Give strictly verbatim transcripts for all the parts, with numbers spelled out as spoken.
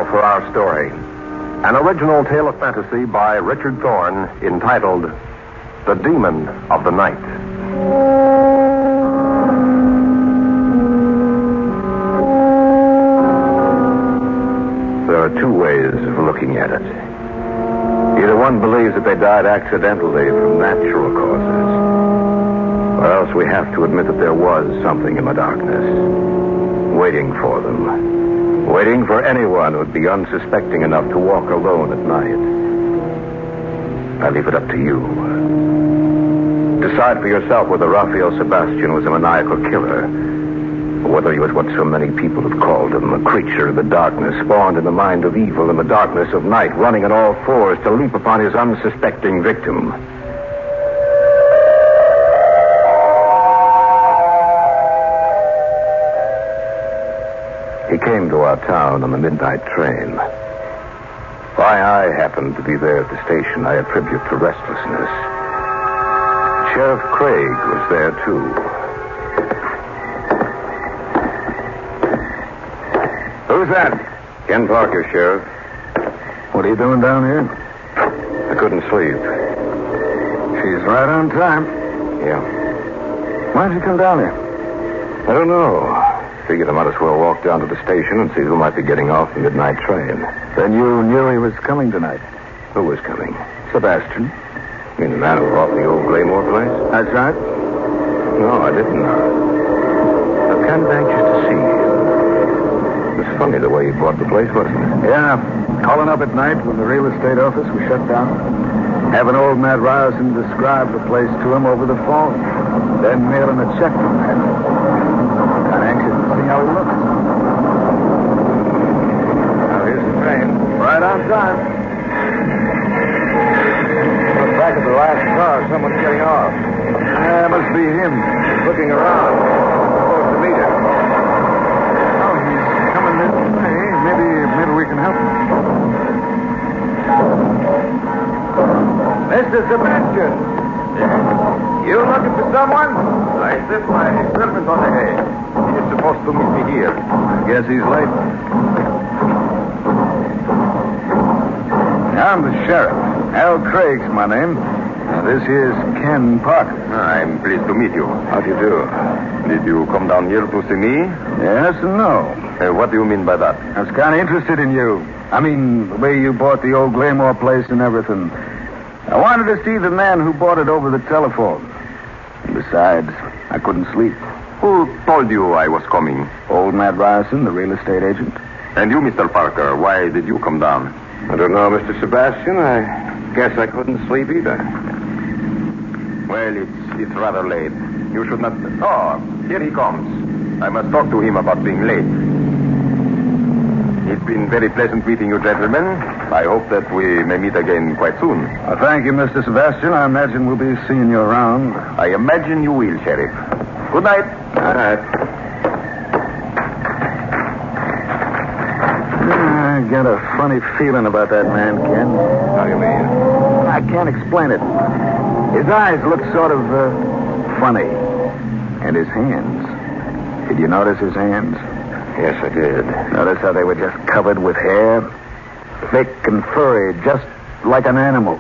now for our story. An original tale of fantasy by Richard Thorne entitled The Demon of the Night. There are two ways of looking at it. Either one believes that they died accidentally from natural causes, or else we have to admit that there was something in the darkness, waiting for them. Waiting for anyone who'd be unsuspecting enough to walk alone at night. I leave it up to you. Decide for yourself whether Raphael Sebastian was a maniacal killer, or whether he was what so many people have called him, a creature of the darkness, spawned in the mind of evil in the darkness of night, running on all fours to leap upon his unsuspecting victim. He came to our town on the midnight train. Why I happened to be there at the station I attribute to restlessness. Sheriff Craig was there, too. Who's that? Ken Parker, Sheriff. What are you doing down here? I couldn't sleep. She's right on time. Yeah. Why'd you come down here? I don't know. Figured I might as well walk down to the station and see who might be getting off the midnight train. Then you knew he was coming tonight? Who was coming? Sebastian. You mean the man who bought the old Glaymore place? That's right. No, I didn't know. I'm kind of anxious to see him. It was funny the way he bought the place, wasn't it? Yeah. Calling up at night when the real estate office was shut down. Having old Matt Ryerson describe the place to him over the phone. Then mailing a check from Matt. I'm anxious to see how he looks. Now, here's the train. Right on time. Look back at the last car. Someone's getting off. Yeah, must be him. He's looking around. Supposed to meet him. Oh, he's coming this way. Maybe, maybe we can help him. Mister Sebastian. You looking for someone? I sent my servant on ahead. He's supposed to meet me here. Guess he's late. I'm the sheriff. Al Craig's my name. Now, this here's Ken Parker. I'm pleased to meet you. How do you do? Did you come down here to see me? Yes and no. Uh, what do you mean by that? I was kind of interested in you. I mean, the way you bought the old Glaymore place and everything. I wanted to see the man who bought it over the telephone. And besides, I couldn't sleep. Who told you I was coming? Old Matt Ryerson, the real estate agent. And you, Mister Parker, why did you come down? I don't know, Mister Sebastian. I guess I couldn't sleep either. Well, it's, it's rather late. You should not... Oh, here he comes. I must talk to him about being late. It's been very pleasant meeting you, gentlemen. I hope that we may meet again quite soon. Well, thank you, Mister Sebastian. I imagine we'll be seeing you around. I imagine you will, Sheriff. Good night. All right. I got a funny feeling about that man, Ken. How do you mean? I can't explain it. His eyes look sort of uh, funny. And his hands. Did you notice his hands? Yes, I did. Notice how they were just covered with hair? Thick and furry, just like an animal.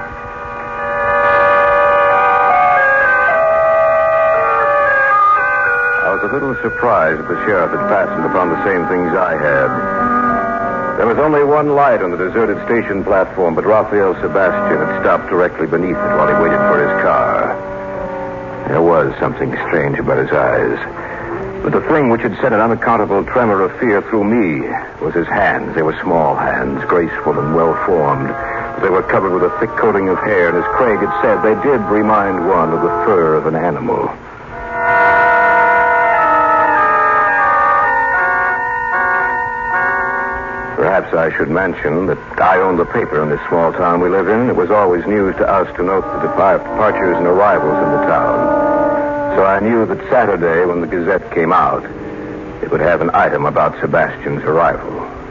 I was a little surprised that the sheriff had fastened upon the same things I had. There was only one light on the deserted station platform, but Raphael Sebastian had stopped directly beneath it while he waited for his car. There was something strange about his eyes. But the thing which had sent an unaccountable tremor of fear through me was his hands. They were small hands, graceful and well-formed. They were covered with a thick coating of hair, and as Craig had said, they did remind one of the fur of an animal. Perhaps I should mention that I owned the paper in this small town we live in. It was always news to us to note the departures and arrivals in the town. So I knew that Saturday, when the Gazette came out, it would have an item about Sebastian's arrival.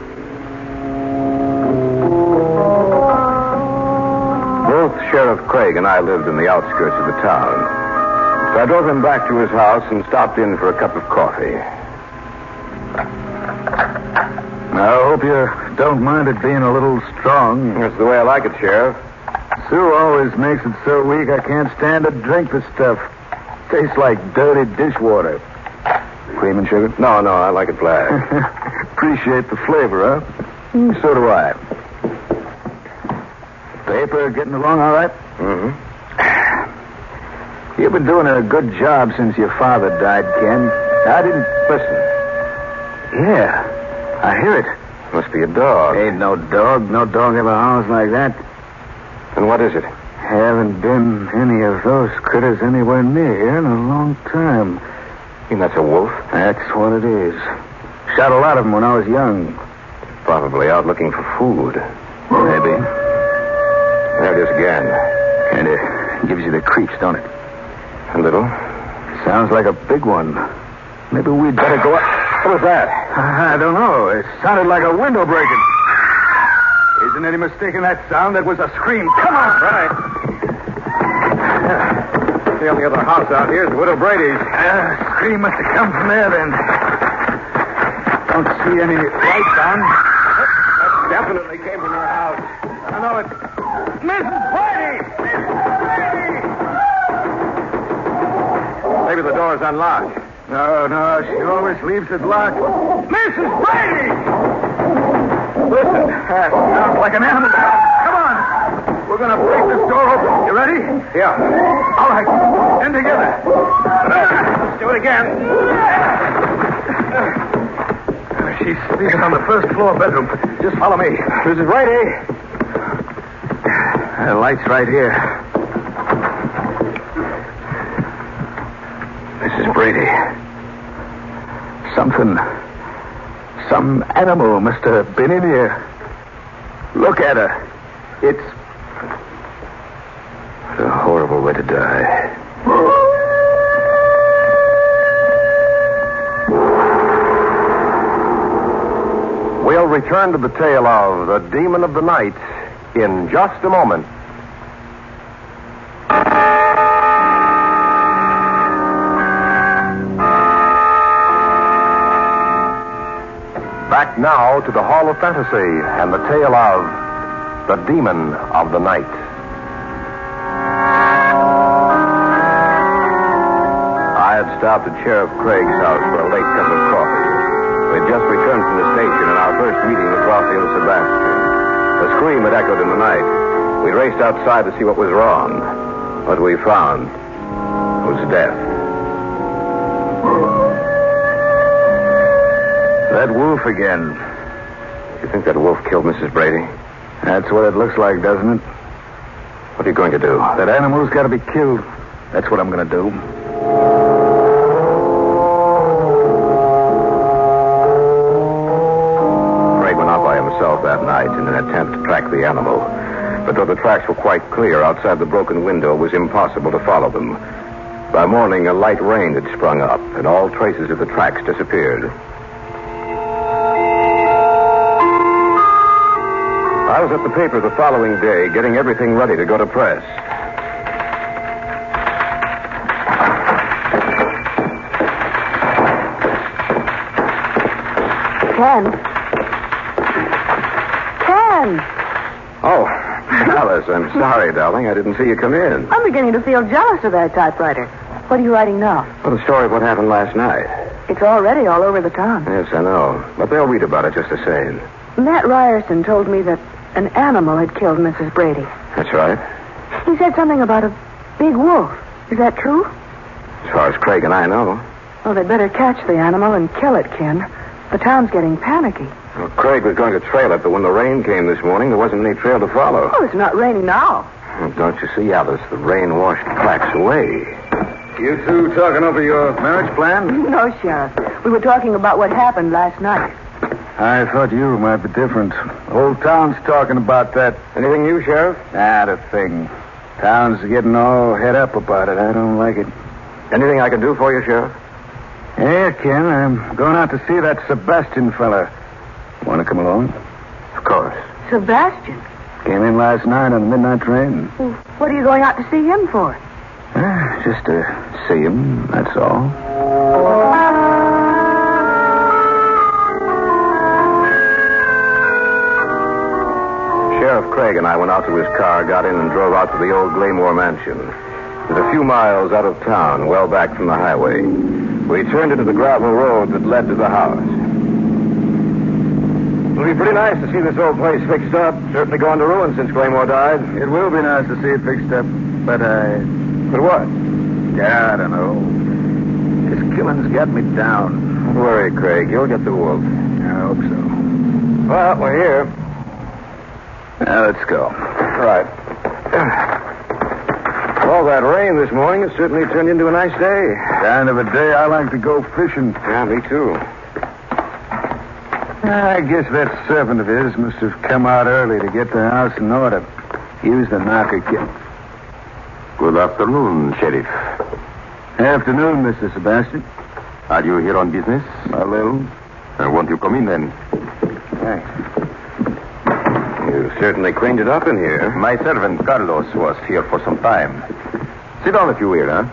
Both Sheriff Craig and I lived in the outskirts of the town. So I drove him back to his house and stopped in for a cup of coffee. I hope you don't mind it being a little strong. That's the way I like it, Sheriff. Sue always makes it so weak I can't stand to drink the stuff. Tastes like dirty dishwater. Cream and sugar? No, no, I like it black. Appreciate the flavor, huh? Mm, so do I. Paper getting along all right? Mm-hmm. You've been doing a good job since your father died, Ken. I didn't... Listen. Yeah, I hear it. Must be a dog. Ain't no dog. No dog ever howls like that. And what is it? Haven't been any of those critters anywhere near here in a long time. You mean that's a wolf? That's what it is. Shot a lot of them when I was young. Probably out looking for food. Maybe. There it is again. Kind of gives you the creeps, don't it? A little. Sounds like a big one. Maybe we'd better go up. What was that? I don't know. It sounded like a window breaking. Isn't any mistaking that sound? That was a scream. Come on. Right. The only other house out here is the Widow Brady's. Uh, scream must have come from there, then. Don't see any lights on. That definitely came from her house. I know it. Missus Brady! Missus Brady! Maybe the door's unlocked. No, no, she always leaves it locked. Missus Brady! Listen. That sounds like an animal. Come on. We're going to break this door open. You ready? Yeah. All right. In together. Let's do it again. She's sleeping on the first floor bedroom. Just follow me. Missus Brady. The light's right here. Missus Brady. Something... Some animal must have been in here. Look at her. It's... a horrible way to die. We'll return to the tale of the Demon of the Night in just a moment. Back now to the Hall of Fantasy and the tale of the Demon of the Night. I had stopped at Sheriff Craig's house for a late cup of coffee. We had just returned from the station in our first meeting with Raphael Sebastian. A scream had echoed in the night. We raced outside to see what was wrong. What we found was death. That wolf again. You think that wolf killed Missus Brady? That's what it looks like, doesn't it? What are you going to do? That animal's got to be killed. That's what I'm going to do. Craig went out by himself that night in an attempt to track the animal. But though the tracks were quite clear outside the broken window, it was impossible to follow them. By morning, a light rain had sprung up, and all traces of the tracks disappeared. I was at the paper the following day, getting everything ready to go to press. Ken. Ken! Oh, Alice, I'm sorry, darling. I didn't see you come in. I'm beginning to feel jealous of that typewriter. What are you writing now? Well, the story of what happened last night. It's already all over the town. Yes, I know. But they'll read about it just the same. Matt Ryerson told me that an animal had killed Missus Brady. That's right. He said something about a big wolf. Is that true? As far as Craig and I know. Well, they'd better catch the animal and kill it, Ken. The town's getting panicky. Well, Craig was going to trail it, but when the rain came this morning, there wasn't any trail to follow. Oh, it's not raining now. Well, don't you see, Alice? The rain washed the tracks away. You two talking over your marriage plan? No, Sheriff. We were talking about what happened last night. I thought you might be different. Whole town's talking about that. Anything new, Sheriff? Not a thing. Town's getting all head up about it. I don't like it. Anything I can do for you, Sheriff? Yeah, Ken. I'm going out to see that Sebastian fella. Want to come along? Of course. Sebastian? Came in last night on the midnight train. Well, what are you going out to see him for? Uh, just to see him, that's all. Craig and I went out to his car, got in, and drove out to the old Glaymore mansion. It was a few miles out of town, well back from the highway. We turned into the gravel road that led to the house. It'll be pretty nice to see this old place fixed up. Certainly gone to ruin since Glaymore died. It will be nice to see it fixed up, but I... But what? Yeah, I don't know. This killing's got me down. Don't worry, Craig. You'll get the wolf. I hope so. Well, we're here. Now, let's go. Right. All that rain this morning has certainly turned into a nice day. Kind of a day I like to go fishing. Yeah, me too. I guess that servant of his must have come out early to get the house in order. Use the knocker kit. Good afternoon, Sheriff. Afternoon, Mister Sebastian. Are you here on business? A little. Uh, won't you come in then? Thanks. You certainly cleaned it up in here. My servant Carlos was here for some time. Sit down if you will, huh?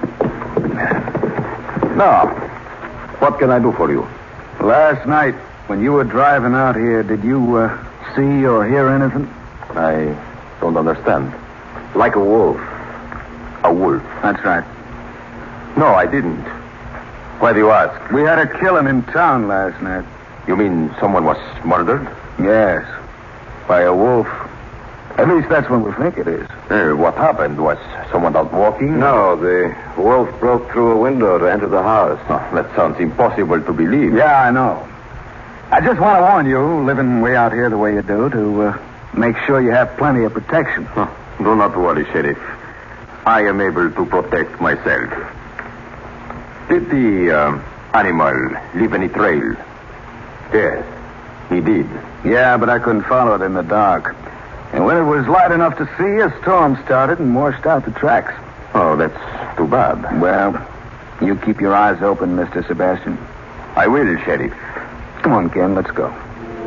Now, what can I do for you? Last night, when you were driving out here, did you uh, see or hear anything? I don't understand. Like a wolf. A wolf? That's right. No, I didn't. Why do you ask? We had a killing in town last night. You mean someone was murdered? Yes. By a wolf. At least that's what we think it is. Uh, what happened? Was someone out walking? No, the wolf broke through a window to enter the house. Oh, that sounds impossible to believe. Yeah, I know. I just want to warn you, living way out here the way you do, to uh, make sure you have plenty of protection. Oh, do not worry, Sheriff. I am able to protect myself. Did the uh, animal leave any trail? Yes. He did. Yeah, but I couldn't follow it in the dark. And when it was light enough to see, a storm started and washed out the tracks. Oh, that's too bad. Well, you keep your eyes open, Mister Sebastian. I will, Sheriff. Come on, Ken, let's go.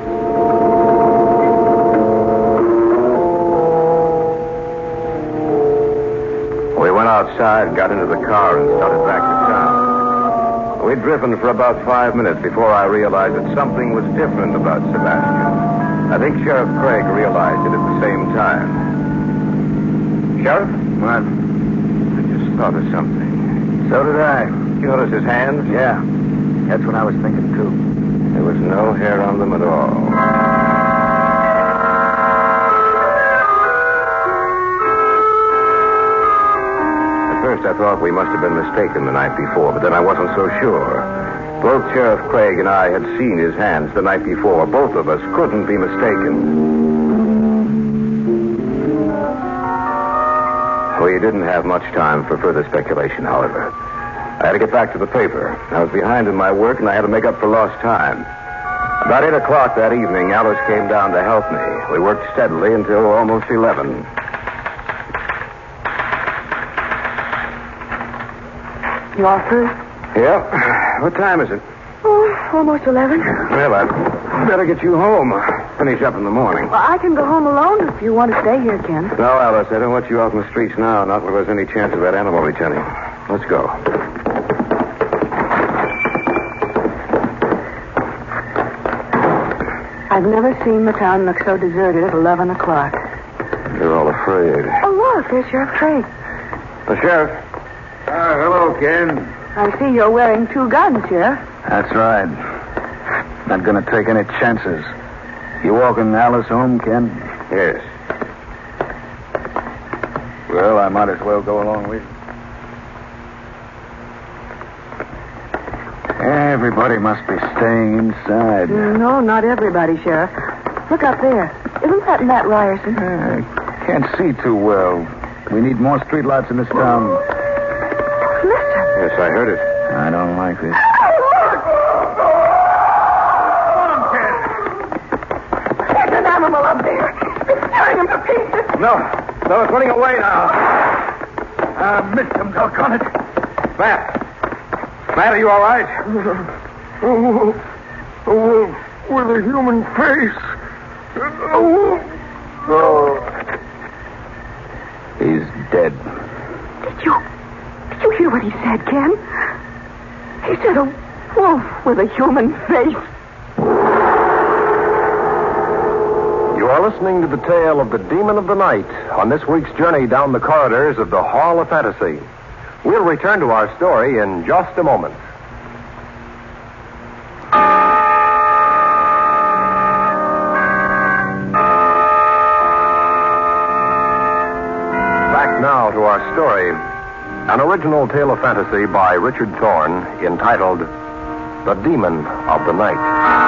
We went outside and got into the car and started back to town. We'd driven for about five minutes before I realized that something was different about Sebastian. I think Sheriff Craig realized it at the same time. Sheriff? What? I just thought of something. So did I. You notice his hands? Yeah. That's what I was thinking, too. There was no hair on them at all. At first I thought we must have been mistaken the night before, but then I wasn't so sure. Both Sheriff Craig and I had seen his hands the night before. Both of us couldn't be mistaken. We didn't have much time for further speculation, however. I had to get back to the paper. I was behind in my work, and I had to make up for lost time. About eight o'clock that evening, Alice came down to help me. We worked steadily until almost eleven. You all through? Yeah. What time is it? Oh, almost eleven. Well, I'd better get you home. Finish up in the morning. Well, I can go home alone if you want to stay here, Ken. No, Alice, I don't want you out in the streets now, not where there's any chance of that animal returning. Let's go. I've never seen the town look so deserted at eleven o'clock. You're all afraid. Oh, look, there's Sheriff Craig. The sheriff. Uh, hello, Ken. I see you're wearing two guns, Sheriff. That's right. Not going to take any chances. You walking Alice home, Ken? Yes. Well, I might as well go along with you. Everybody must be staying inside. No, not everybody, Sheriff. Look up there. Isn't that Matt Ryerson? I can't see too well. We need more streetlights in this town. Listen. Yes, I heard it. I don't like this. There's an animal up there. It's tearing him to pieces. No. No, it's running away now. I missed him, doggone it. Matt. Matt, are you all right? Oh, a wolf with a human face. A wolf. Oh. He's dead. Did you... Did you hear what he said, Ken? He said a wolf with a human face. You You are listening to the tale of the Demon of the Night on this week's journey down the corridors of the Hall of Fantasy. We'll return to our story in just a moment. Back now to our story. An original tale of fantasy by Richard Thorne entitled The Demon of the Night.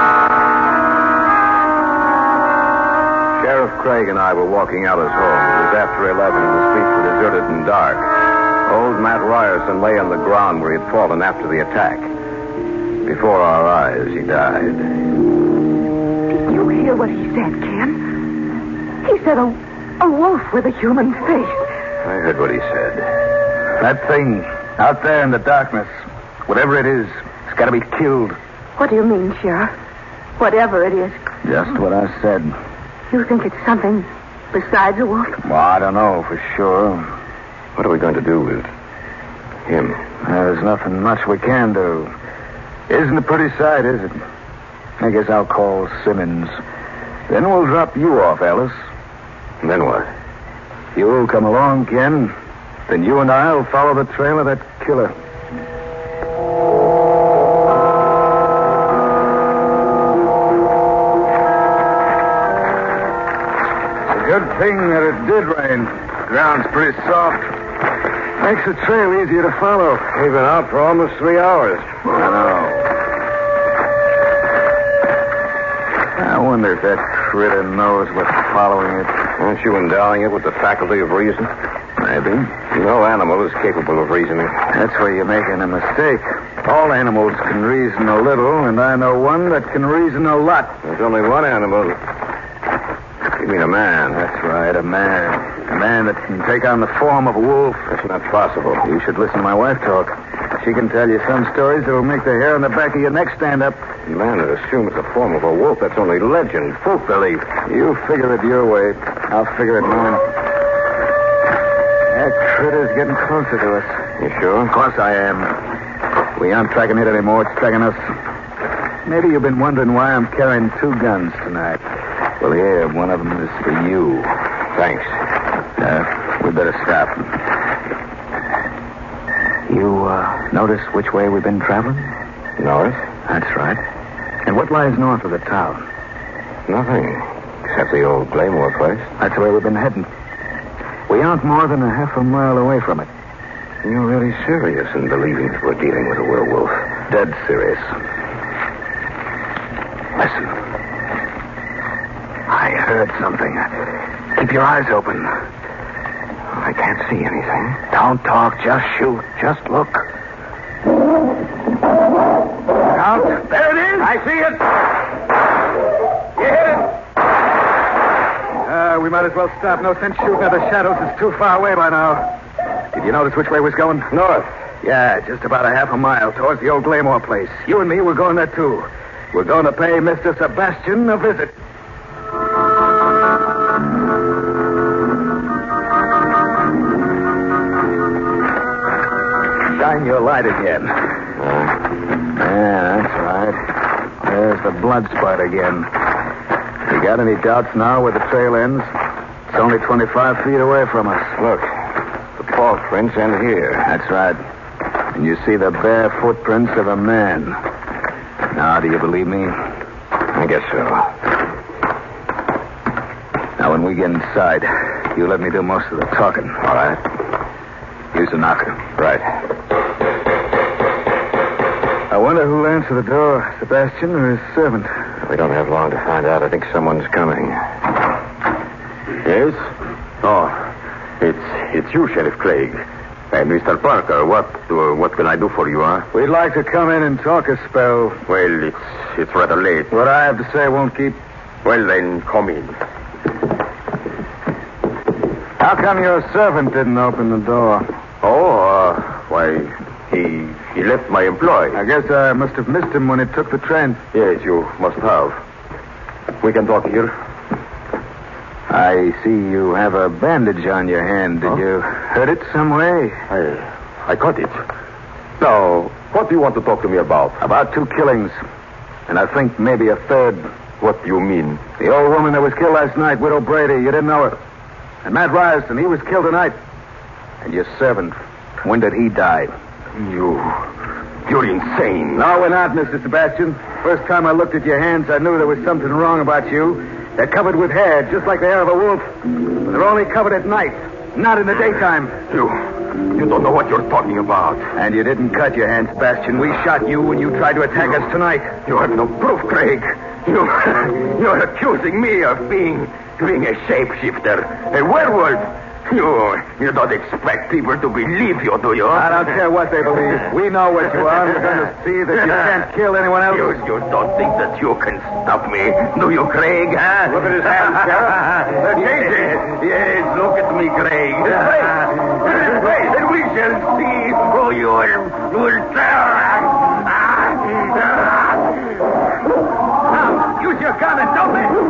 Sheriff Craig and I were walking out his home. It was after eleven, and the streets were deserted and dark. Old Matt Ryerson lay on the ground where he had fallen after the attack. Before our eyes, he died. Did you hear what he said, Ken? He said a, a wolf with a human face. I heard what he said. That thing out there in the darkness, whatever it is, it's got to be killed. What do you mean, Sheriff? Whatever it is. Just what I said. You think it's something besides a wolf? Well, I don't know for sure. What are we going to do with him? There's nothing much we can do. Isn't a pretty sight, is it? I guess I'll call Simmons. Then we'll drop you off, Alice. And then what? You'll come along, Ken. Then you and I'll follow the trail of that killer. It's a good thing that it did rain. The ground's pretty soft. Makes the trail easier to follow. We've been out for almost three hours. I know. I wonder if that critter knows what's following it. Aren't you endowing it with the faculty of reason? Maybe. No animal is capable of reasoning. That's where you're making a mistake. All animals can reason a little, and I know one that can reason a lot. There's only one animal. You mean a man? That's right, a man. A man that can take on the form of a wolf. That's not possible. You should listen to my wife talk. She can tell you some stories that'll make the hair on the back of your neck stand up. A man that assumes the form of a wolf, that's only legend, folk belief. You figure it your way. I'll figure it mine. That critter's getting closer to us. You sure? Of course I am. We aren't tracking it anymore. It's tracking us. Maybe you've been wondering why I'm carrying two guns tonight. Well, here, one of them is for you. Thanks. Uh, we better stop. You, uh, notice which way we've been traveling? North? That's right. And what lies north of the town? Nothing. Except the old Glamour place. That's where we've been heading. We aren't more than a half a mile away from it. You're really serious in believing that we're dealing with a werewolf. Dead serious. Listen. I heard something. Keep your eyes open. I can't see anything. Don't talk. Just shoot. Just look. Out. There it is. I see it. You hit it. Uh, we might as well stop. No sense shooting at the shadows. It's too far away by now. Did you notice which way we're going? North. Yeah, just about a half a mile towards the old Glamour place. You and me, we're going there, too. We're going to pay Mister Sebastian a visit. Shine your light again. Uh, Yeah, that's right. There's the blood spot again. You got any doubts now where the trail ends? It's only twenty-five feet away from us. look. The paw prints end here. That's right. And you see the bare footprints of a man. Now, do you believe me? I guess so. Now, when we get inside, you let me do most of the talking. All right. Use the knocker. Right. I wonder who'll answer the door, Sebastian or his servant. We don't have long to find out. I think someone's coming. Yes? Oh, it's it's you, Sheriff Craig. And Mister Parker, what uh, what can I do for you, huh? We'd like to come in and talk a spell. Well, it's it's rather late. What I have to say won't keep. Well, then, come in. How come your servant didn't open the door? Oh, uh, why, he he left my employ. I guess I must have missed him when he took the train. Yes, you must have. We can talk here. I see you have a bandage on your hand. Did Huh? you hurt it some way? I I cut it. Now, what do you want to talk to me about? About two killings. And I think maybe a third. What do you mean? The old woman that was killed last night, Widow Brady, you didn't know her. And Matt Ryerson, he was killed tonight. And your servant, when did he die? You... You're insane. No, we're not, Mister Sebastian. First time I looked at your hands, I knew there was something wrong about you. They're covered with hair, just like the hair of a wolf. But they're only covered at night, not in the daytime. You... You don't know what you're talking about. And you didn't cut your hand, Sebastian. We shot you when you tried to attack us tonight. You have no proof, Craig. You... You're accusing me of being... being a shapeshifter. A werewolf. You... You don't expect people to believe you, do you? I don't care what they believe. We know what you are, and we're going to see that you can't kill anyone else. You, you don't think that you can stop me, do you, Craig? Huh? Look at his hands, Sheriff. They're yes, yes, look at me, Craig. His face. His face. And we shall see who you will, you will tell. Now, use your gun and don't let...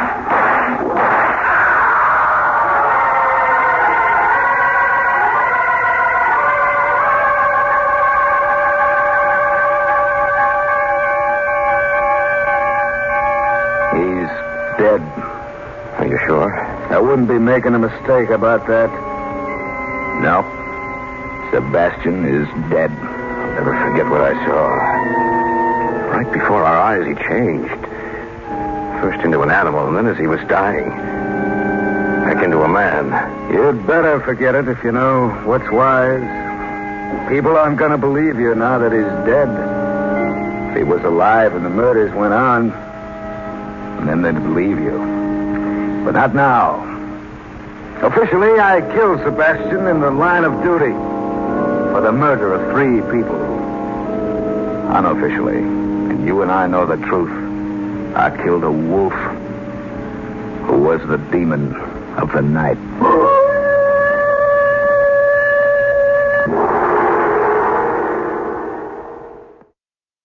Dead. Are you sure? I wouldn't be making a mistake about that. No. Sebastian is dead. I'll never forget what I saw. Right before our eyes, he changed. First into an animal, and then as he was dying, back into a man. You'd better forget it if you know what's wise. People aren't going to believe you now that he's dead. If he was alive and the murders went on, and then they'd believe you. But not now. Officially, I killed Sebastian in the line of duty for the murder of three people. Unofficially, and you and I know the truth, I killed a wolf who was the demon of the night.